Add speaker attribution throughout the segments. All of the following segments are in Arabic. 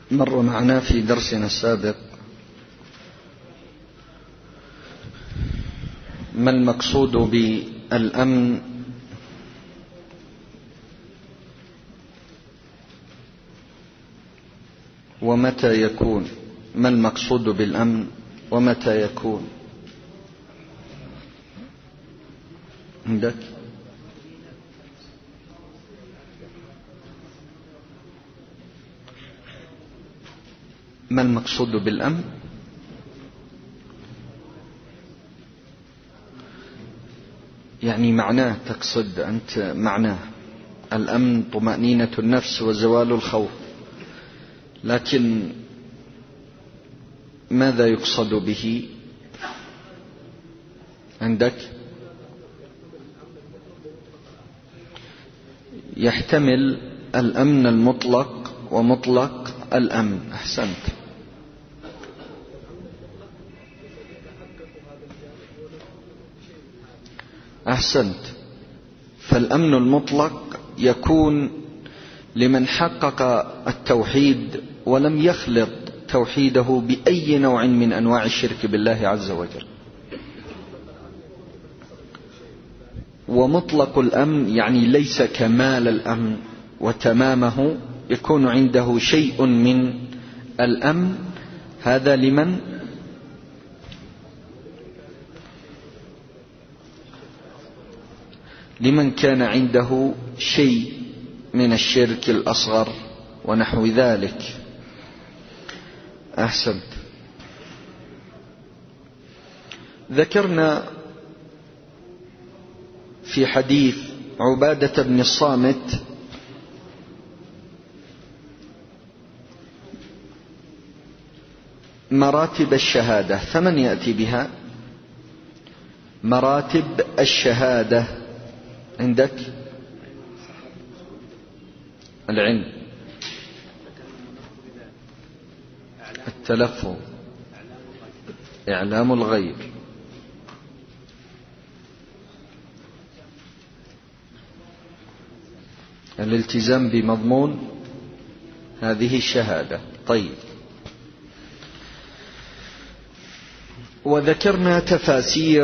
Speaker 1: مر معنا في درسنا السابق ما المقصود بالأمن ومتى يكون، ما المقصود بالأمن ومتى يكون عندك؟ ما المقصود بالأمن؟ يعني معناه، تقصد أنت معناه الأمن طمأنينة النفس وزوال الخوف، لكن ماذا يقصد به عندك؟ يحتمل الأمن المطلق ومطلق الأمن. أحسنت. أحسنت. فالأمن المطلق يكون لمن حقق التوحيد ولم يخلط توحيده بأي نوع من أنواع الشرك بالله عز وجل. ومطلق الأمن يعني ليس كمال الأمن وتمامه، يكون عنده شيء من الأمن. هذا لمن كان عنده شيء من الشرك الأصغر ونحو ذلك. أحسنت. ذكرنا في حديث عبادة بن الصامت مراتب الشهادة، فمن يأتي بها؟ مراتب الشهادة عندك؟ العلم، التلفظ، إعلام الغيب، الالتزام بمضمون هذه الشهادة. طيب، وذكرنا تفاسير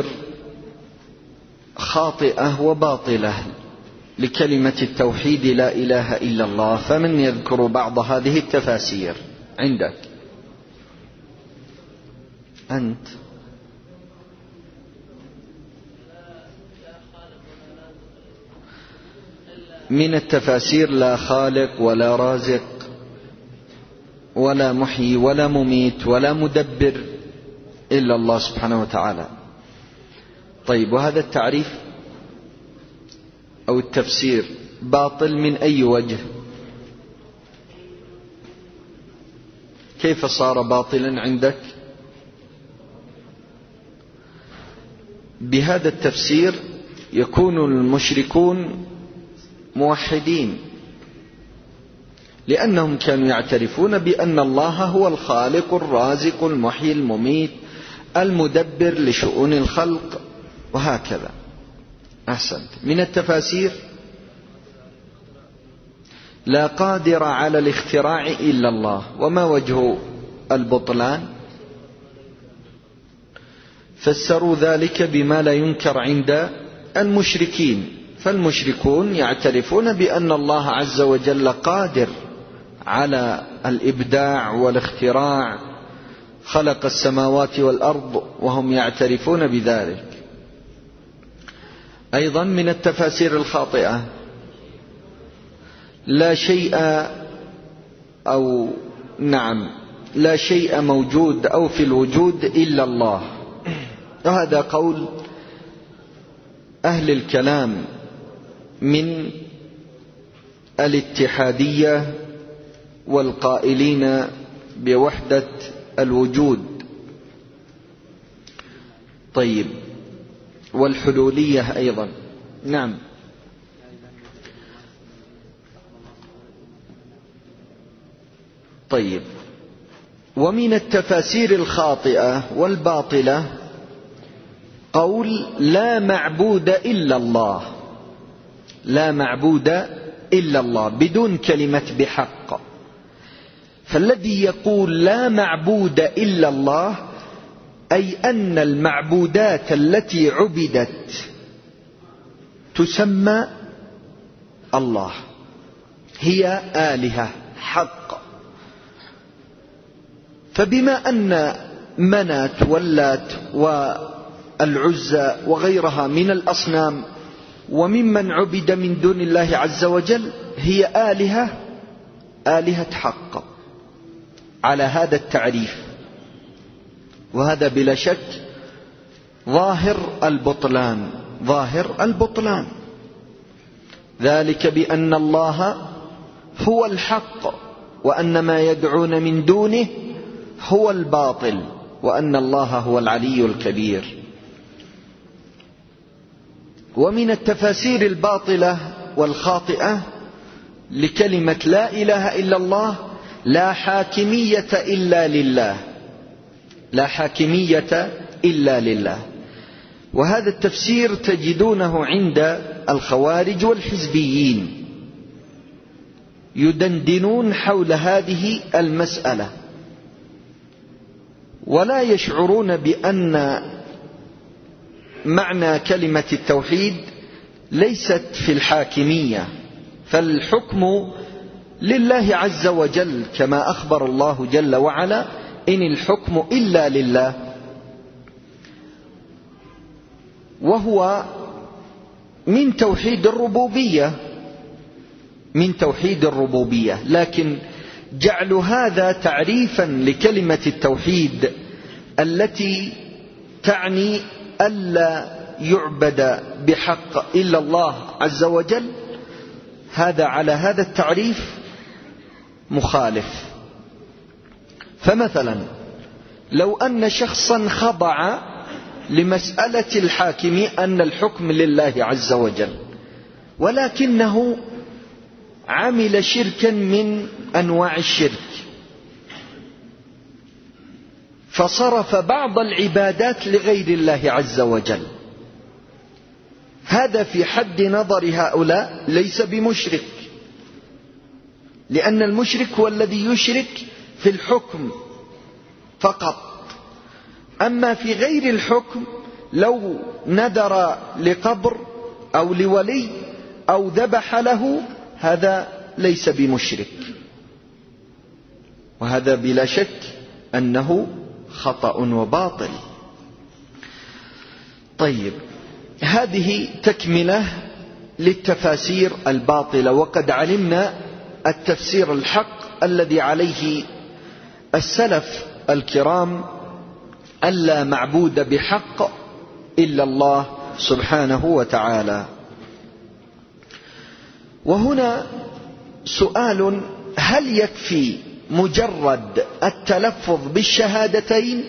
Speaker 1: خاطئة وباطلة لكلمة التوحيد لا إله إلا الله، فمن يذكر بعض هذه التفاسير عندك؟ أنت. من التفاسير لا خالق ولا رازق ولا محيي ولا مميت ولا مدبر إلا الله سبحانه وتعالى. طيب، وهذا التعريف أو التفسير باطل من أي وجه؟ كيف صار باطلا عندك؟ بهذا التفسير يكون المشركون موحدين، لأنهم كانوا يعترفون بأن الله هو الخالق الرازق المحيي المميت المدبر لشؤون الخلق وهكذا. أحسنت. من التفاسير لا قادر على الاختراع إلا الله. وما وجه البطلان؟ فسروا ذلك بما لا ينكر عند المشركين، فالمشركون يعترفون بأن الله عز وجل قادر على الإبداع والاختراع، خلق السماوات والأرض وهم يعترفون بذلك. أيضا من التفاسير الخاطئة لا شيء موجود أو في الوجود إلا الله. وهذا قول أهل الكلام من الاتحادية والقائلين بوحدة الوجود. طيب، والحلولية أيضا. نعم. طيب، ومن التفاسير الخاطئة والباطلة قول لا معبود إلا الله، لا معبود إلا الله بدون كلمة بحق. فالذي يقول لا معبود إلا الله أي أن المعبودات التي عبدت تسمى الله، هي آلهة حق. فبما أن منات واللات والعزى وغيرها من الأصنام وممن عبد من دون الله عز وجل هي آلهة حق على هذا التعريف، وهذا بلا شك ظاهر البطلان. ذلك بأن الله هو الحق وأن ما يدعون من دونه هو الباطل وأن الله هو العلي الكبير. ومن التفاسير الباطلة والخاطئة لكلمة لا إله إلا الله لا حاكمية إلا لله، وهذا التفسير تجدونه عند الخوارج والحزبيين يدندنون حول هذه المسألة، ولا يشعرون بأن معنى كلمة التوحيد ليست في الحاكمية، فالحكم لله عز وجل كما أخبر الله جل وعلا إن الحكم إلا لله، وهو من توحيد الربوبية. لكن جعل هذا تعريفا لكلمة التوحيد التي تعني ألا يعبد بحق إلا الله عز وجل، هذا على هذا التعريف مخالف. فمثلا لو أن شخصا خضع لمسألة الحاكم أن الحكم لله عز وجل، ولكنه عمل شركا من أنواع الشرك، فصرف بعض العبادات لغير الله عز وجل، هذا في حد نظر هؤلاء ليس بمشرك، لأن المشرك هو الذي يشرك في الحكم فقط. أما في غير الحكم لو نذر لقبر أو لولي أو ذبح له هذا ليس بمشرك، وهذا بلا شك أنه خطأ وباطل. طيب، هذه تكملة للتفاسير الباطلة، وقد علمنا التفسير الحق الذي عليه السلف الكرام ألا معبود بحق إلا الله سبحانه وتعالى. وهنا سؤال: هل يكفي مجرد التلفظ بالشهادتين؟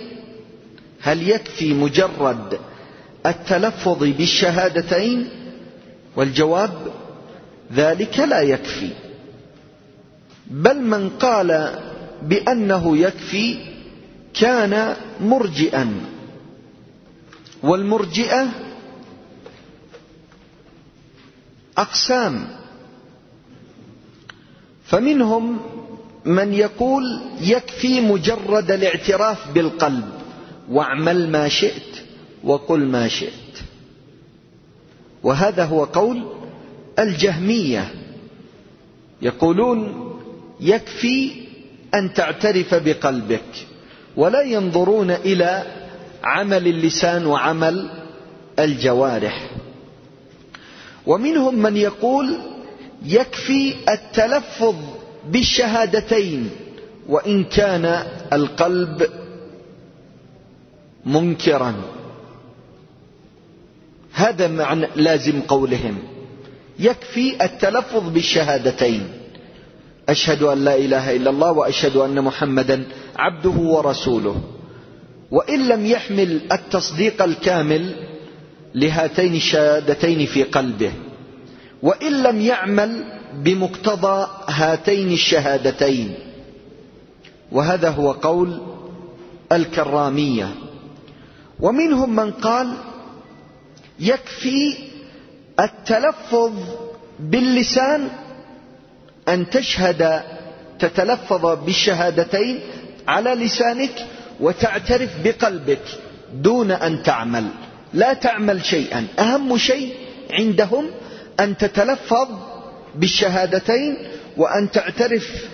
Speaker 1: والجواب: ذلك لا يكفي، بل من قال بأنه يكفي كان مرجئا، والمرجئة أقسام، فمنهم من يقول يكفي مجرد الاعتراف بالقلب، واعمل ما شئت وقل ما شئت، وهذا هو قول الجهمية، يقولون يكفي أن تعترف بقلبك ولا ينظرون إلى عمل اللسان وعمل الجوارح. ومنهم من يقول يكفي التلفظ بالشهادتين وإن كان القلب منكرا، هذا معنى لازم قولهم، يكفي التلفظ بالشهادتين، أشهد أن لا إله إلا الله وأشهد أن محمدا عبده ورسوله، وإن لم يحمل التصديق الكامل لهاتين الشهادتين في قلبه، وإن لم يعمل بمقتضى هاتين الشهادتين، وهذا هو قول الكرامية. ومنهم من قال يكفي التلفظ باللسان، أن تشهد تتلفظ بالشهادتين على لسانك وتعترف بقلبك دون أن تعمل، لا تعمل شيئا. أهم شيء عندهم أن تتلفظ بالشهادتين وأن تعترف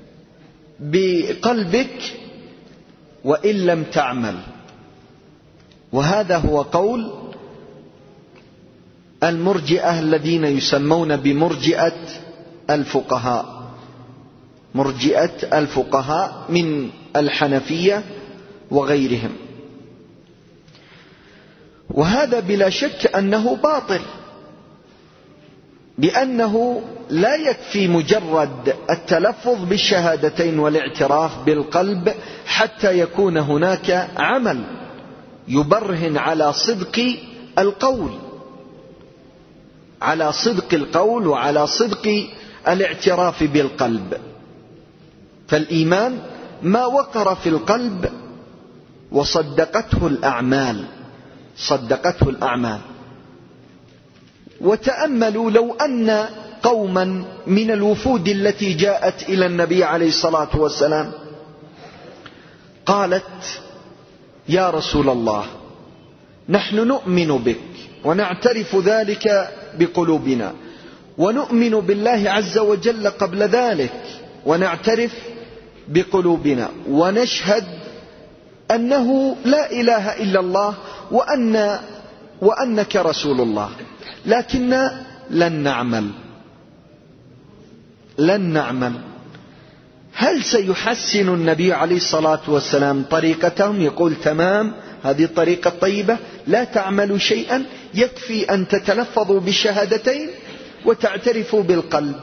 Speaker 1: بقلبك وإن لم تعمل. وهذا هو قول المرجئة الذين يسمون بمرجئة الفقهاء، مرجئة الفقهاء من الحنفية وغيرهم. وهذا بلا شك أنه باطل، لأنه لا يكفي مجرد التلفظ بالشهادتين والاعتراف بالقلب حتى يكون هناك عمل يبرهن على صدق القول، على صدق القول وعلى صدق الاعتراف بالقلب. فالإيمان ما وقر في القلب وصدقته الأعمال، صدقته الأعمال. وتأملوا لو أن قوما من الوفود التي جاءت إلى النبي عليه الصلاة والسلام قالت: يا رسول الله، نحن نؤمن بك ونعترف ذلك بقلوبنا، ونؤمن بالله عز وجل قبل ذلك ونعترف بقلوبنا، ونشهد أنه لا إله إلا الله وأنك رسول الله، لكن لن نعمل. هل سيحسن النبي عليه الصلاة والسلام طريقتهم؟ يقول: تمام، هذه الطريقة طيبة، لا تعملوا شيئا، يكفي أن تتلفظوا بالشهادتين وتعترفوا بالقلب؟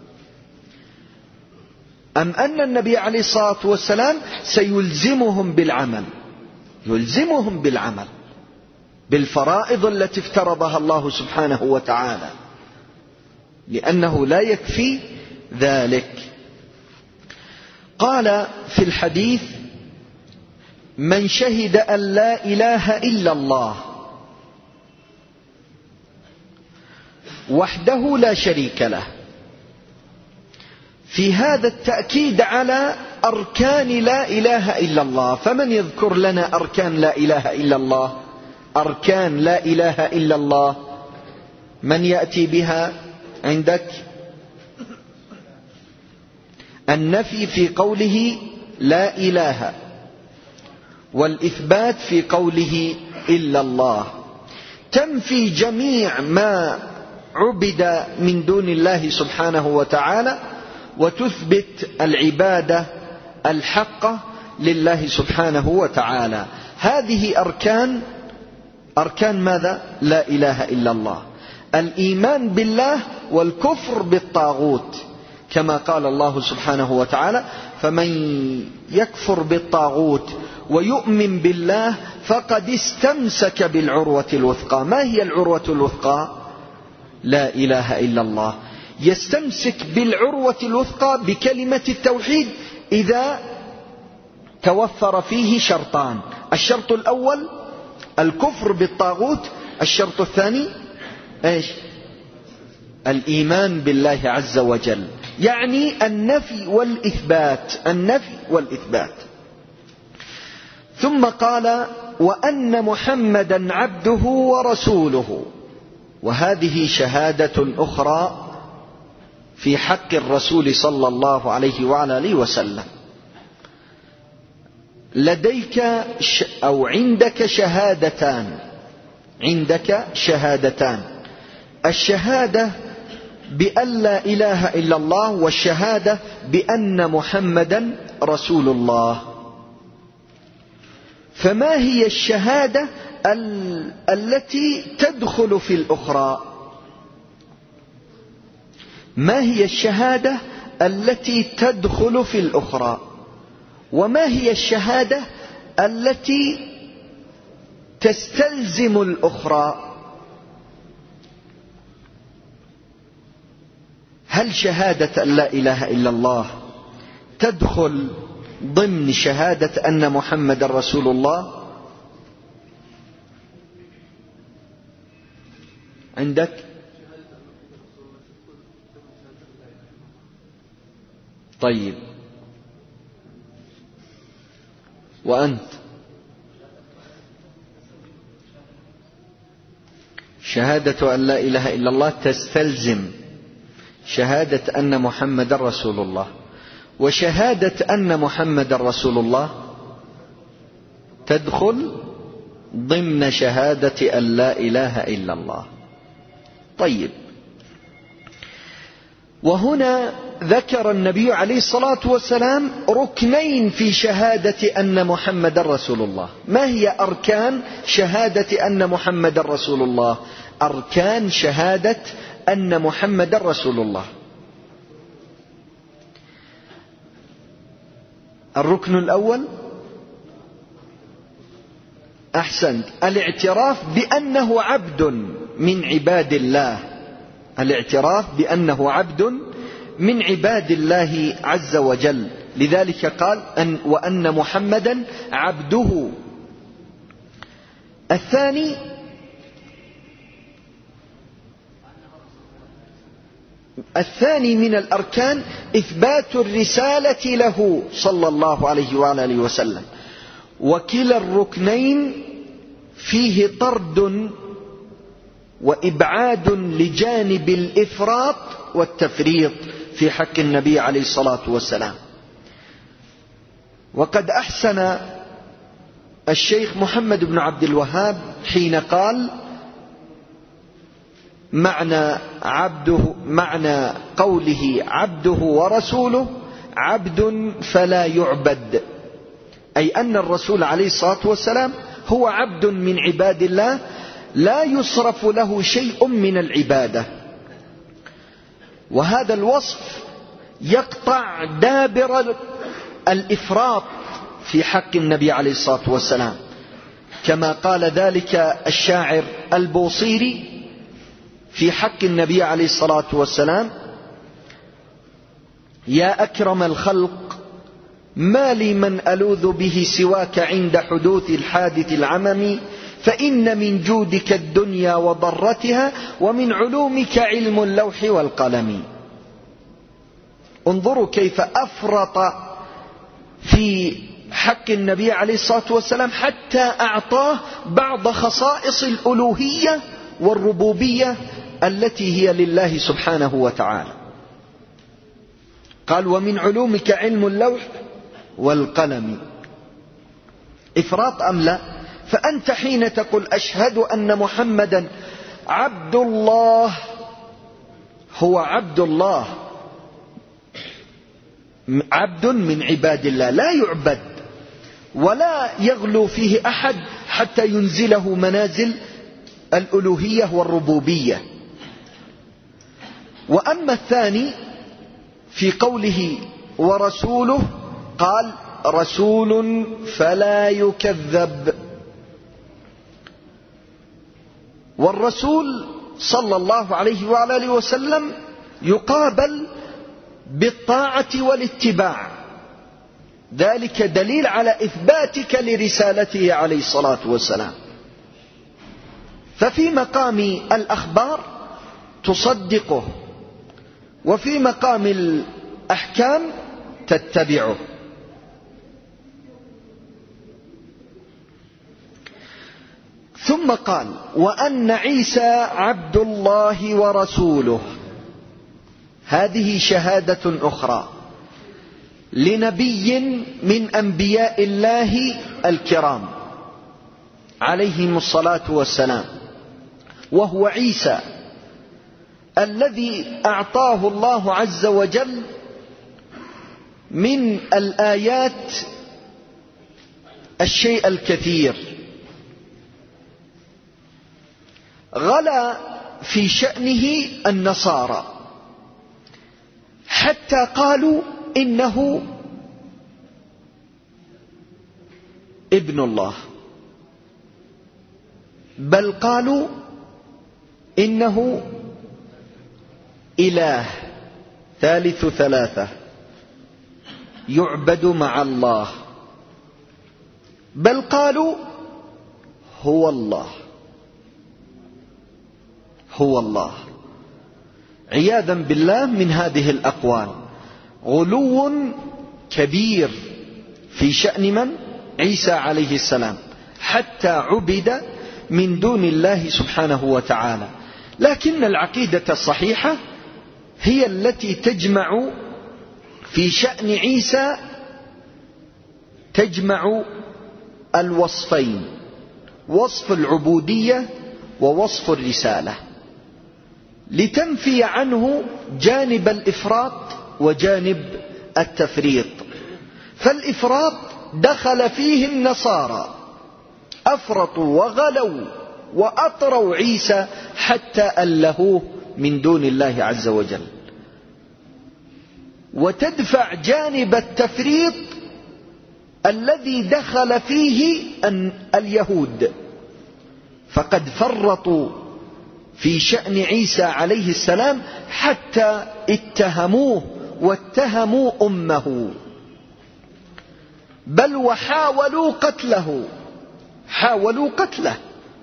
Speaker 1: أم أن النبي عليه الصلاة والسلام سيلزمهم بالعمل، يلزمهم بالعمل بالفرائض التي افترضها الله سبحانه وتعالى، لأنه لا يكفي ذلك. قال في الحديث: من شهد أن لا إله إلا الله وحده لا شريك له. في هذا التأكيد على أركان لا إله إلا الله. فمن يذكر لنا أركان لا إله إلا الله؟ أركان لا إله إلا الله من يأتي بها عندك؟ النفي في قوله لا إله، والإثبات في قوله إلا الله. تنفي جميع ما عبد من دون الله سبحانه وتعالى، وتثبت العبادة الحقة لله سبحانه وتعالى. هذه أركان ماذا؟ لا إله إلا الله. الإيمان بالله والكفر بالطاغوت، كما قال الله سبحانه وتعالى: فمن يكفر بالطاغوت ويؤمن بالله فقد استمسك بالعروة الوثقى. ما هي العروة الوثقى؟ لا إله إلا الله. يستمسك بالعروة الوثقى بكلمة التوحيد إذا توفر فيه شرطان: الشرط الأول الكفر بالطاغوت، الشرط الثاني ايش؟ الإيمان بالله عز وجل. يعني النفي والإثبات، النفي والإثبات. ثم قال: وأن محمدا عبده ورسوله. وهذه شهادة أخرى في حق الرسول صلى الله عليه وعلى آله وسلم. لديك أو عندك شهادتان، عندك شهادتان: الشهادة بأن لا إله إلا الله، والشهادة بأن محمدا رسول الله. فما هي الشهادة التي تدخل في الأخرى؟ ما هي الشهادة التي تدخل في الأخرى؟ وما هي الشهادة التي تستلزم الأخرى؟ هل شهادة أن لا إله إلا الله تدخل ضمن شهادة أن محمد رسول الله؟ عندك طيب، وأنت؟ شهادة أن لا إله إلا الله تستلزم شهادة أن محمد رسول الله، وشهادة أن محمد رسول الله تدخل ضمن شهادة أن لا إله إلا الله. طيب، وهنا ذكر النبي عليه الصلاة والسلام ركنين في شهادة أن محمد رسول الله. ما هي أركان شهادة أن محمد رسول الله؟ أركان شهادة أن محمد رسول الله: الركن الأول، أحسنت، الاعتراف بأنه عبد من عباد الله، الاعتراف بأنه عبد من عباد الله عز وجل، لذلك قال وأن محمدا عبده. الثاني من الأركان إثبات الرسالة له صلى الله عليه وآله وسلم، وكلا الركنين فيه طرد وإبعاد لجانب الإفراط والتفريط في حق النبي عليه الصلاة والسلام. وقد أحسن الشيخ محمد بن عبد الوهاب حين قال معنى قوله عبده ورسوله: عبد فلا يعبد، أي أن الرسول عليه الصلاة والسلام هو عبد من عباد الله لا يصرف له شيء من العبادة. وهذا الوصف يقطع دابر الإفراط في حق النبي عليه الصلاة والسلام، كما قال ذلك الشاعر البوصيري في حق النبي عليه الصلاة والسلام: يا أكرم الخلق ما لي من ألوذ به سواك عند حدوث الحادث العمم، فإن من جودك الدنيا وضرتها ومن علومك علم اللوح والقلم. انظروا كيف أفرط في حق النبي عليه الصلاة والسلام حتى أعطاه بعض خصائص الألوهية والربوبية التي هي لله سبحانه وتعالى. قال: ومن علومك علم اللوح والقلم. إفراط أم لا؟ فأنت حين تقول أشهد أن محمدا عبد الله، هو عبد الله، عبد من عباد الله لا يعبد ولا يغلو فيه أحد حتى ينزله منازل الألوهية والربوبية. وأما الثاني في قوله ورسوله، قال: رسول فلا يكذب. والرسول صلى الله عليه وآله وسلم يقابل بالطاعة والاتباع، ذلك دليل على إثباتك لرسالته عليه الصلاة والسلام. ففي مقام الأخبار تصدقه، وفي مقام الأحكام تتبعه. ثم قال: وأن عيسى عبد الله ورسوله. هذه شهادة أخرى لنبي من أنبياء الله الكرام عليهم الصلاة والسلام، وهو عيسى الذي أعطاه الله عز وجل من الآيات الشيء الكثير. غلا في شأنه النصارى حتى قالوا إنه ابن الله، بل قالوا إنه إله ثالث ثلاثة يعبد مع الله، بل قالوا هو الله، هو الله، عياذا بالله من هذه الأقوال. غلو كبير في شأن من؟ عيسى عليه السلام، حتى عبد من دون الله سبحانه وتعالى. لكن العقيدة الصحيحة هي التي تجمع في شأن عيسى، تجمع الوصفين، وصف العبودية ووصف الرسالة، لتنفي عنه جانب الإفراط وجانب التفريط. فالإفراط دخل فيه النصارى، أفرطوا وغلوا وأطروا عيسى حتى ألهوه من دون الله عز وجل. وتدفع جانب التفريط الذي دخل فيه اليهود، فقد فرطوا في شأن عيسى عليه السلام حتى اتهموه واتهموا أمه، بل وحاولوا قتله.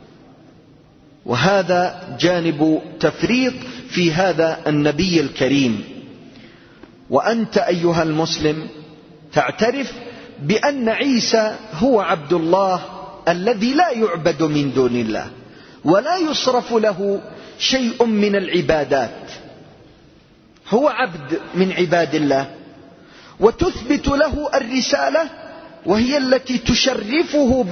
Speaker 1: وهذا جانب تفريط في هذا النبي الكريم. وأنت أيها المسلم تعترف بأن عيسى هو عبد الله الذي لا يعبد من دون الله ولا يصرف له شيء من العبادات، هو عبد من عباد الله، وتثبت له الرسالة وهي التي تشرفه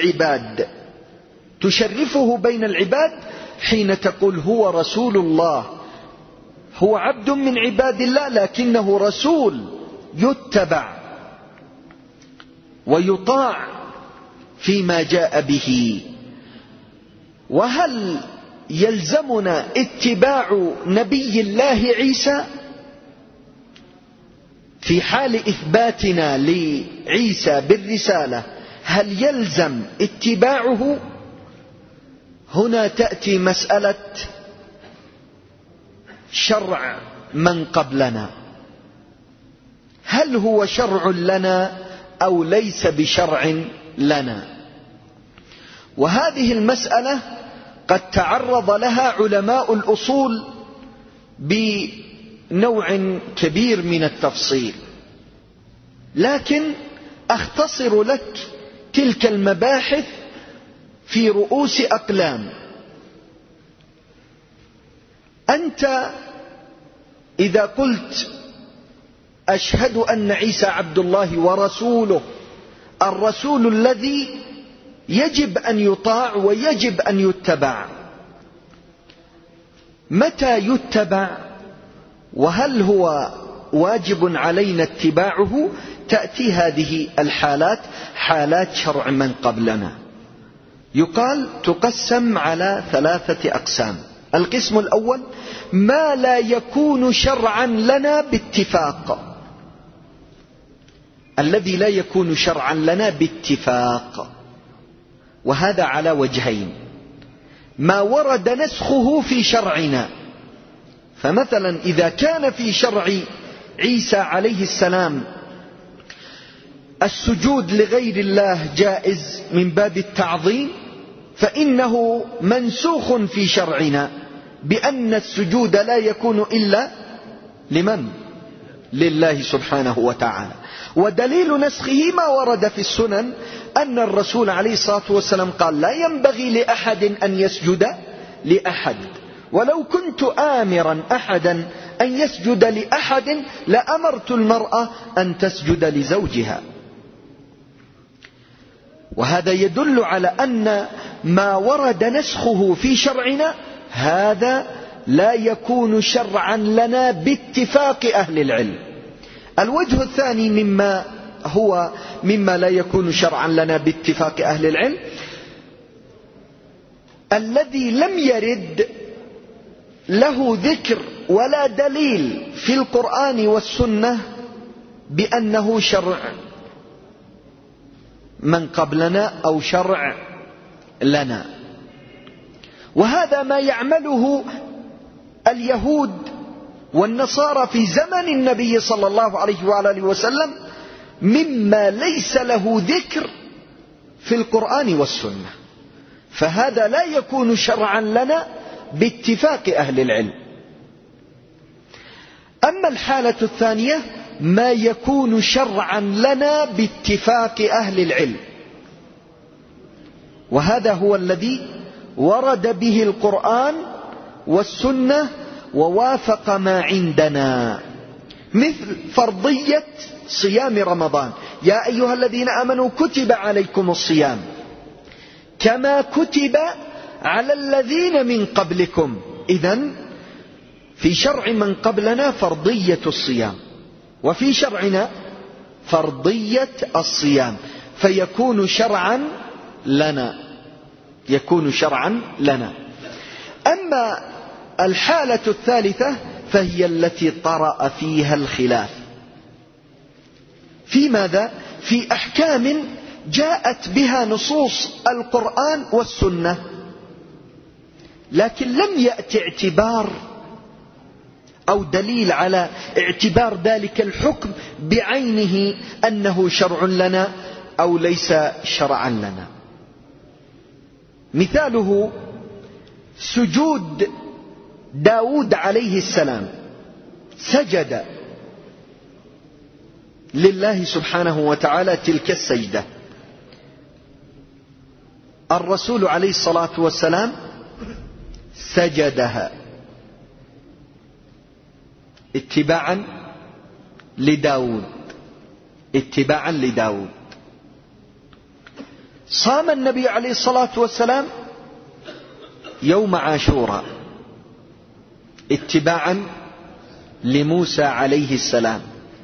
Speaker 1: بين العباد حين تقول هو رسول الله. هو عبد من عباد الله لكنه رسول يتبع ويطاع فيما جاء به. وهل يلزمنا اتباع نبي الله عيسى في حال إثباتنا لعيسى بالرسالة؟ هل يلزم اتباعه؟ هنا تأتي مسألة شرع من قبلنا، هل هو شرع لنا أو ليس بشرع لنا؟ وهذه المسألة قد تعرض لها علماء الأصول بنوع كبير من التفصيل، لكن أختصر لك تلك المباحث في رؤوس أقلام. أنت إذا قلت أشهد أن عيسى عبد الله ورسوله، الرسول الذي يجب أن يطاع ويجب أن يتبع، متى يتبع وهل هو واجب علينا اتباعه؟ تأتي هذه الحالات حالات شرع من قبلنا. يقال تقسم على 3 أقسام. القسم الأول ما لا يكون شرعا لنا باتفاق، الذي لا يكون شرعا لنا باتفاق، وهذا على وجهين: ما ورد نسخه في شرعنا، فمثلا إذا كان في شرع عيسى عليه السلام السجود لغير الله جائز من باب التعظيم، فإنه منسوخ في شرعنا بأن السجود لا يكون إلا لمن؟ لله سبحانه وتعالى. ودليل نسخه ما ورد في السنن أن الرسول عليه الصلاة والسلام قال لا ينبغي لأحد أن يسجد لأحد، ولو كنت آمرا أحدا أن يسجد لأحد لأمرت المرأة أن تسجد لزوجها. وهذا يدل على أن ما ورد نسخه في شرعنا هذا لا يكون شرعا لنا باتفاق أهل العلم. الوجه الثاني مما لا يكون شرعا لنا باتفاق أهل العلم الذي لم يرد له ذكر ولا دليل في القرآن والسنة بأنه شرع من قبلنا أو شرع لنا. وهذا ما يعمله اليهود والنصارى في زمن النبي صلى الله عليه وآله وسلم مما ليس له ذكر في القرآن والسنة، فهذا لا يكون شرعا لنا باتفاق أهل العلم. أما الحالة الثانية ما يكون شرعا لنا باتفاق أهل العلم، وهذا هو الذي ورد به القرآن والسنة ووافق ما عندنا، مثل فرضية صيام رمضان: يا أيها الذين آمنوا كتب عليكم الصيام كما كتب على الذين من قبلكم. إذن في شرع من قبلنا فرضية الصيام، وفي شرعنا فرضية الصيام، فيكون شرعا لنا، يكون شرعا لنا. أما الحالة الثالثة فهي التي طرأ فيها الخلاف. في ماذا؟ في أحكام جاءت بها نصوص القرآن والسنة، لكن لم يأتي اعتبار أو دليل على اعتبار ذلك الحكم بعينه أنه شرع لنا أو ليس شرعا لنا. مثاله سجود داود عليه السلام، سجد لله سبحانه وتعالى تلك السجدة. الرسول عليه الصلاة والسلام سجدها اتباعا لداود، اتباعا لداود. صام النبي عليه الصلاة والسلام يوم عاشوراء اتباعا لموسى عليه السلام.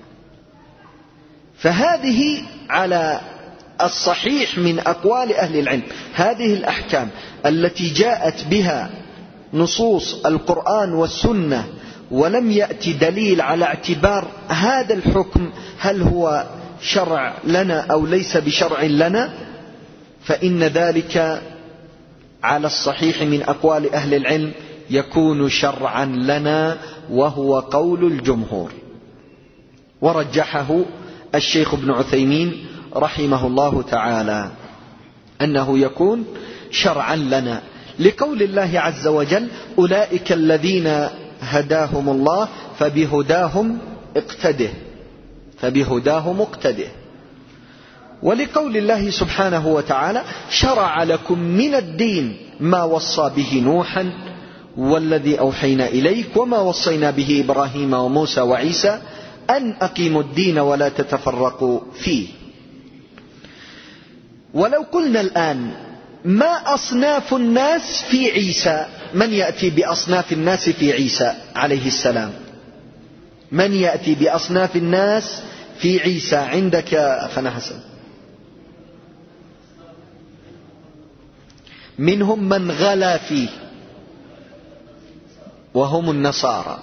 Speaker 1: فهذه على الصحيح من أقوال أهل العلم، هذه الأحكام التي جاءت بها نصوص القرآن والسنة ولم يأتي دليل على اعتبار هذا الحكم هل هو شرع لنا أو ليس بشرع لنا، فإن ذلك على الصحيح من أقوال أهل العلم يكون شرعا لنا، وهو قول الجمهور، ورجحه الشيخ ابن عثيمين رحمه الله تعالى أنه يكون شرعا لنا، لقول الله عز وجل: أولئك الذين هداهم الله فبهداهم اقتده، فبهداهم اقتده. ولقول الله سبحانه وتعالى: شرع لكم من الدين ما وصى به نوحا والذي أوحينا إليك وما وصينا به إبراهيم وموسى وعيسى أن أقيموا الدين ولا تتفرقوا فيه. ولو قلنا الآن ما أصناف الناس في عيسى، من يأتي بأصناف الناس في عيسى عليه السلام؟ من يأتي بأصناف الناس في عيسى عندك أخنا حسن؟ منهم من غلا فيه وهم النصارى،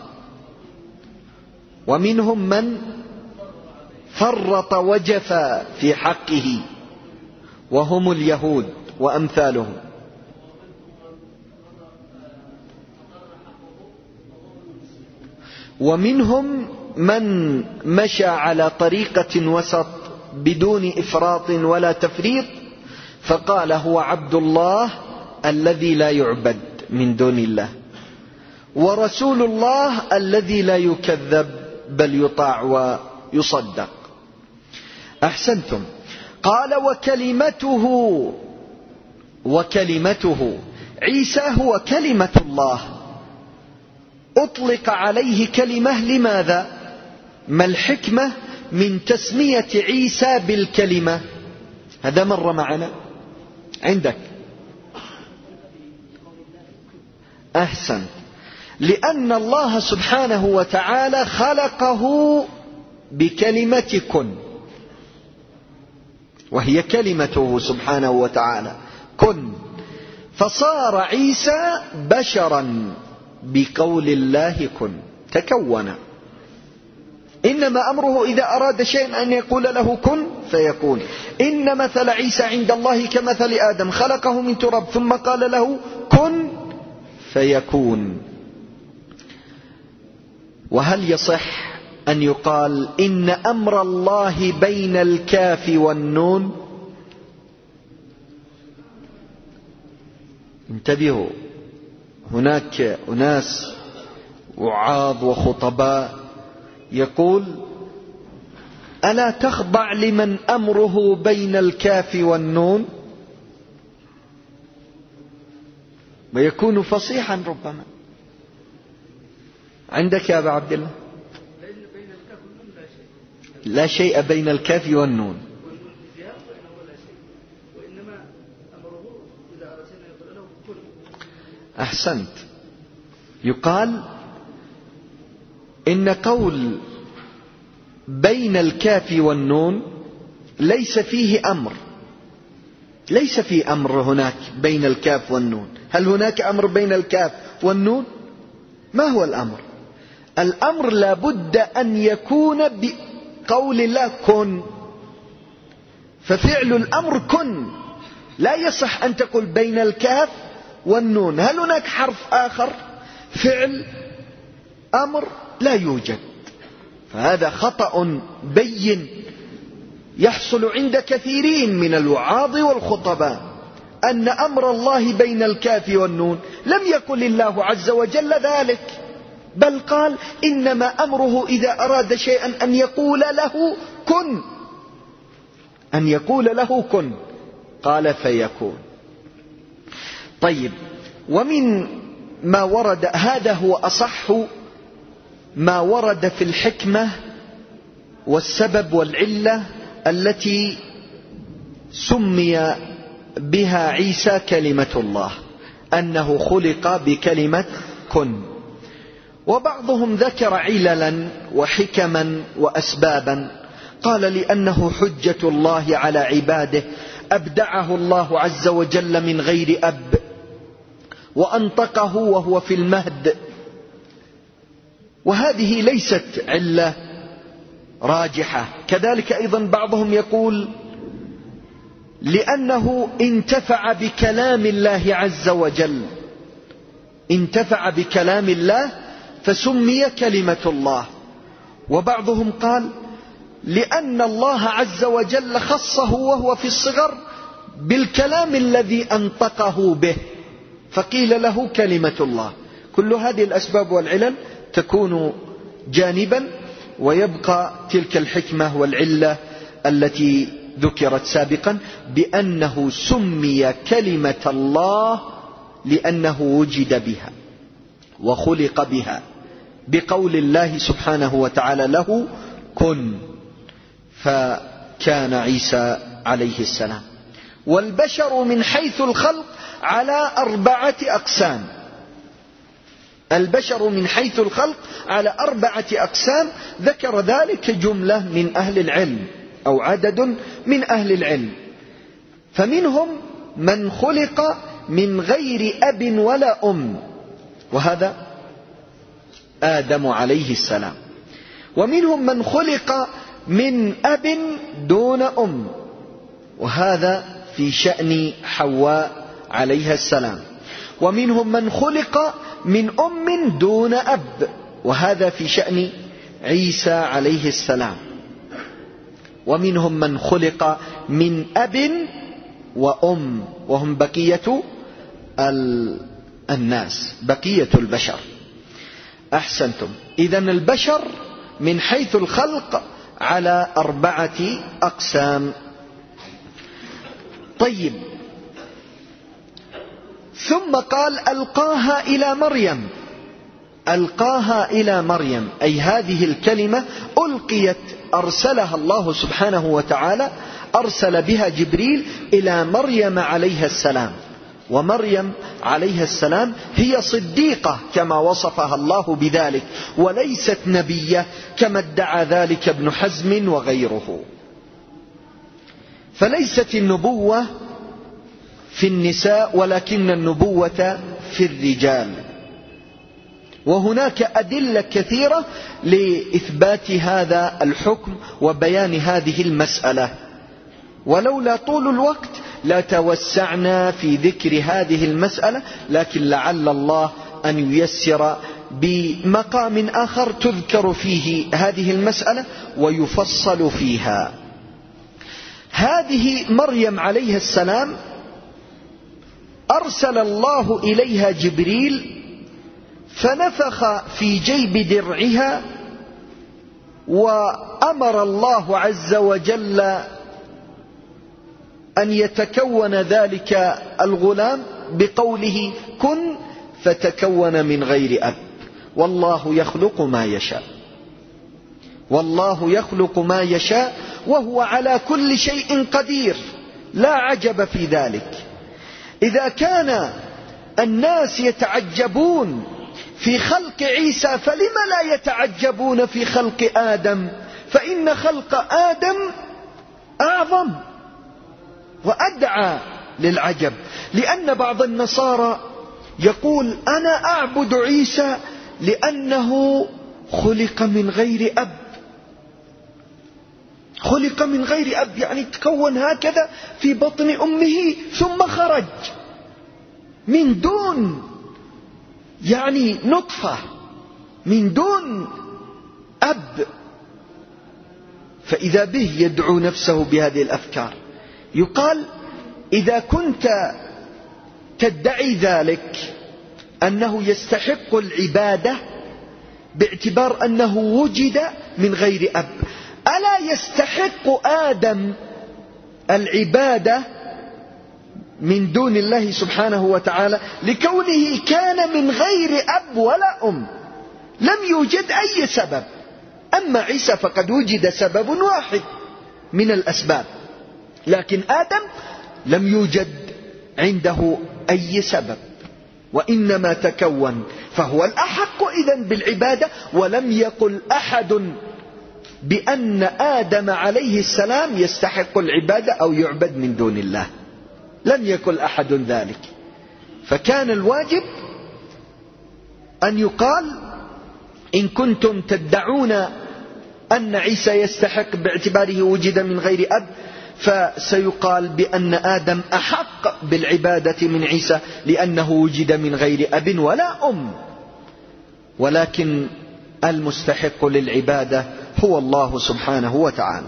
Speaker 1: ومنهم من فرط وجفى في حقه وهم اليهود وأمثالهم، ومنهم من مشى على طريقة وسط بدون إفراط ولا تفريط فقال هو عبد الله الذي لا يعبد من دون الله، ورسول الله الذي لا يكذب بل يطاع ويصدق. أحسنتم. قال وكلمته عيسى هو كلمة الله، أطلق عليه كلمة. لماذا؟ ما الحكمة من تسمية عيسى بالكلمة؟ هذا مر معنا عندك. أحسن. لأن الله سبحانه وتعالى خلقه بكلمة كن، وهي كلمته سبحانه وتعالى كن، فصار عيسى بشرا بقول الله كن، تكون. إنما أمره إذا أراد شيئا أن يقول له كن فيكون. إن مثل عيسى عند الله كمثل آدم، خلقه من تراب ثم قال له كن فيكون. وهل يصح أن يقال إن أمر الله بين الكاف والنون؟ انتبهوا، هناك أناس وعاظ وخطباء يقول ألا تخضع لمن أمره بين الكاف والنون؟ ويكون فصيحا ربما. عندك يا أبا عبد الله؟ لا شيء بين الكاف والنون. أحسنت. يقال إن قول بين الكاف والنون ليس فيه أمر، ليس فيه أمر هناك بين الكاف والنون. هل هناك أمر بين الكاف والنون؟ ما هو الأمر؟ الأمر لابد أن يكون بقول الله كن، ففعل الأمر كن، لا يصح أن تقول بين الكاف والنون. هل هناك حرف آخر فعل أمر؟ لا يوجد. فهذا خطأ بين يحصل عند كثيرين من الوعاظ والخطباء، أن أمر الله بين الكاف والنون. لم يقل الله عز وجل ذلك، بل قال إنما أمره إذا أراد شيئا أن يقول له كن، أن يقول له كن، قال فيكون. طيب، ومن ما ورد، هذا هو أصح ما ورد في الحكمة والسبب والعلة التي سمي بها عيسى كلمة الله، أنه خلق بكلمة كن. وبعضهم ذكر عللا وحكما وأسبابا، قال لأنه حجة الله على عباده، أبدعه الله عز وجل من غير أب، وأنطقه وهو في المهد. وهذه ليست علة راجحة. كذلك أيضا بعضهم يقول لأنه انتفع بكلام الله عز وجل، انتفع بكلام الله فسمي كلمة الله. وبعضهم قال لأن الله عز وجل خصه وهو في الصغر بالكلام الذي أنطقه به، فقيل له كلمة الله. كل هذه الأسباب والعلل تكون جانبا، ويبقى تلك الحكمة والعلة التي ذكرت سابقا بأنه سمي كلمة الله لأنه وجد بها وخلق بها بقول الله سبحانه وتعالى له كن، فكان عيسى عليه السلام. والبشر من حيث الخلق على 4 أقسام. البشر من حيث الخلق على 4 أقسام، ذكر ذلك جملة من أهل العلم أو عدد من أهل العلم. فمنهم من خلق من غير أب ولا أم، وهذا آدم عليه السلام. ومنهم من خلق من أب دون أم، وهذا في شأن حواء عليها السلام. ومنهم من خلق من أم دون أب، وهذا في شأن عيسى عليه السلام. ومنهم من خلق من أب وأم، وهم بقية الناس، بقية البشر. أحسنتم. إذن البشر من حيث الخلق على 4 أقسام. طيب، ثم قال ألقاها إلى مريم. ألقاها إلى مريم أي هذه الكلمة ألقيت، أرسلها الله سبحانه وتعالى، أرسل بها جبريل إلى مريم عليها السلام. ومريم عليها السلام هي صديقة كما وصفها الله بذلك، وليست نبية كما ادعى ذلك ابن حزم وغيره. فليست النبوة في النساء ولكن النبوة في الرجال. وهناك أدلة كثيرة لإثبات هذا الحكم وبيان هذه المسألة، ولولا طول الوقت لا توسعنا في ذكر هذه المسألة، لكن لعل الله أن ييسر بمقام آخر تذكر فيه هذه المسألة ويفصل فيها. هذه مريم عليها السلام أرسل الله إليها جبريل، فنفخ في جيب درعها وأمر الله عز وجل أن يتكون ذلك الغلام بقوله كن فتكون من غير أب. والله يخلق ما يشاء، والله يخلق ما يشاء وهو على كل شيء قدير، لا عجب في ذلك. إذا كان الناس يتعجبون في خلق عيسى فلم لا يتعجبون في خلق آدم؟ فإن خلق آدم أعظم وأدعى للعجب، لأن بعض النصارى يقول أنا أعبد عيسى لأنه خلق من غير أب. خلق من غير أب يعني تكون هكذا في بطن أمه ثم خرج من دون يعني نطفة، من دون أب. فإذا به يدعو نفسه بهذه الأفكار. يقال إذا كنت تدعي ذلك أنه يستحق العبادة باعتبار أنه وجد من غير أب، ألا يستحق آدم العبادة من دون الله سبحانه وتعالى لكونه كان من غير أب ولا أم، لم يوجد أي سبب. أما عيسى فقد وجد سبب واحد من الأسباب، لكن آدم لم يوجد عنده أي سبب وإنما تكون، فهو الأحق إذن بالعبادة. ولم يقل أحد بأن آدم عليه السلام يستحق العبادة أو يعبد من دون الله، لم يقل أحد ذلك. فكان الواجب أن يقال إن كنتم تدعون أن عيسى يستحق باعتباره وجد من غير أب، فسيقال بأن آدم أحق بالعبادة من عيسى لأنه وجد من غير أب ولا أم، ولكن المستحق للعبادة هو الله سبحانه وتعالى.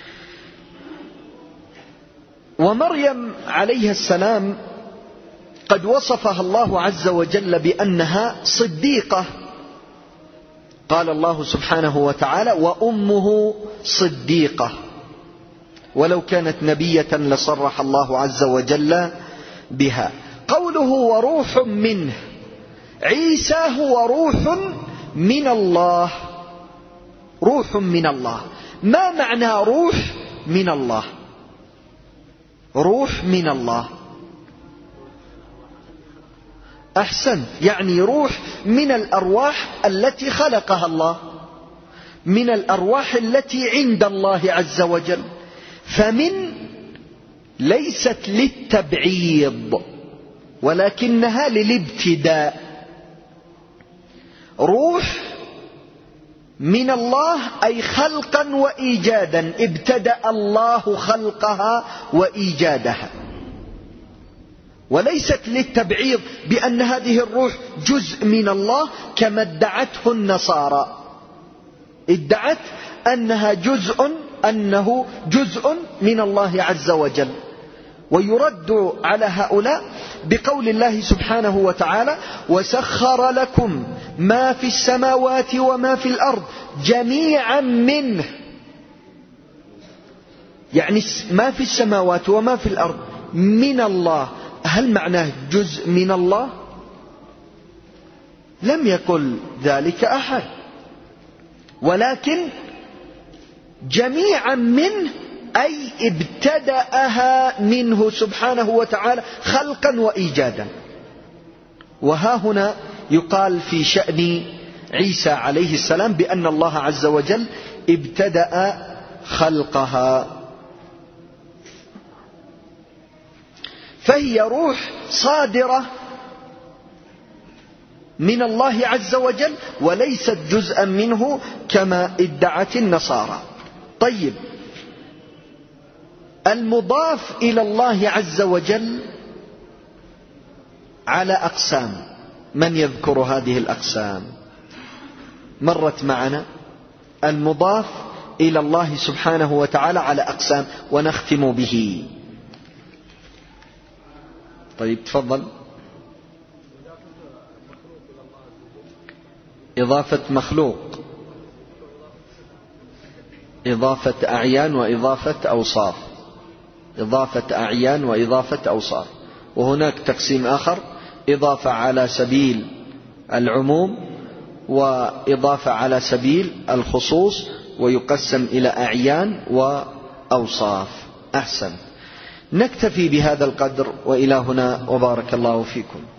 Speaker 1: ومريم عليه السلام قد وصفها الله عز وجل بأنها صديقة. قال الله سبحانه وتعالى وأمه صديقة، ولو كانت نبية لصرح الله عز وجل بها. قوله وروح منه، عيسى هو روح من الله. روح من الله، ما معنى روح من الله؟ روح من الله، أحسن، يعني روح من الأرواح التي خلقها الله، من الأرواح التي عند الله عز وجل. فمن ليست للتبعيض ولكنها للابتداء. روح من الله أي خلقا وإيجادا، ابتدأ الله خلقها وإيجادها، وليست للتبعيض بأن هذه الروح جزء من الله كما ادعته النصارى. ادعت أنه جزء من الله عز وجل. ويرد على هؤلاء بقول الله سبحانه وتعالى وسخر لكم ما في السماوات وما في الأرض جميعا منه، يعني ما في السماوات وما في الأرض من الله. هل معناه جزء من الله؟ لم يقل ذلك أحد، ولكن جميعا منه أي ابتدأها منه سبحانه وتعالى خلقا وإيجادا. وها هنا يقال في شأن عيسى عليه السلام بأن الله عز وجل ابتدأ خلقها، فهي روح صادرة من الله عز وجل وليست جزءا منه كما ادعت النصارى. طيب، المضاف إلى الله عز وجل على أقسام، من يذكر هذه الأقسام؟ مرت معنا المضاف إلى الله سبحانه وتعالى على أقسام، ونختم به. طيب تفضل. إضافة مخلوق إضافة أعيان وإضافة أوصاف، إضافة أعيان وإضافة أوصاف. وهناك تقسيم آخر، إضافة على سبيل العموم وإضافة على سبيل الخصوص، ويقسم إلى أعيان وأوصاف. أحسن. نكتفي بهذا القدر، وإلى هنا، وبارك الله فيكم.